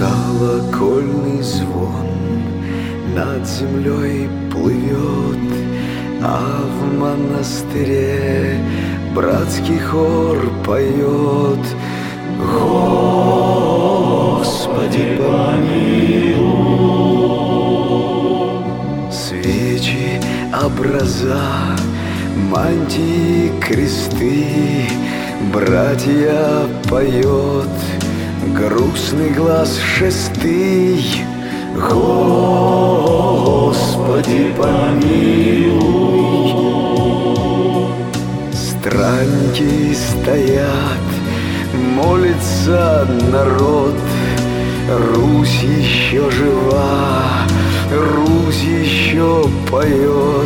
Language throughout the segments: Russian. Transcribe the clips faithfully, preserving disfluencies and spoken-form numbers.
Колокольный звон над землей плывет, а в монастыре братский хор поет: Господи, помилуй. Свечи, образа, мантии, кресты, братья поет, грустный глаз шестый. Господи, помилуй. Странники стоят, молится народ. Русь еще жива, Русь еще поет.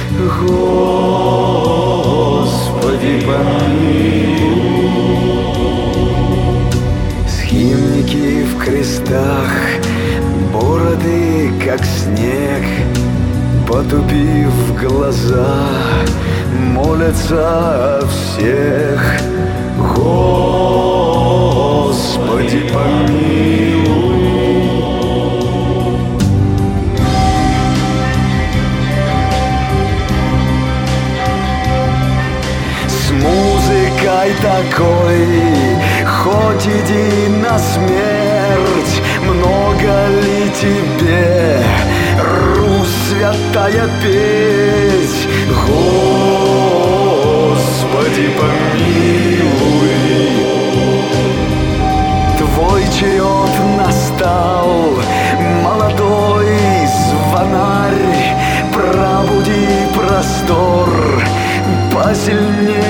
Господи, помилуй. Схимники в крестах, бороды как снег, потупив глаза, молятся о всех. Господи, помилуй. С музыкой такой хоть иди на смерть. Много ли тебе, Русь святая, петь? Господи, помилуй. Твой черед настал, молодой звонарь, пробуди простор посильнее.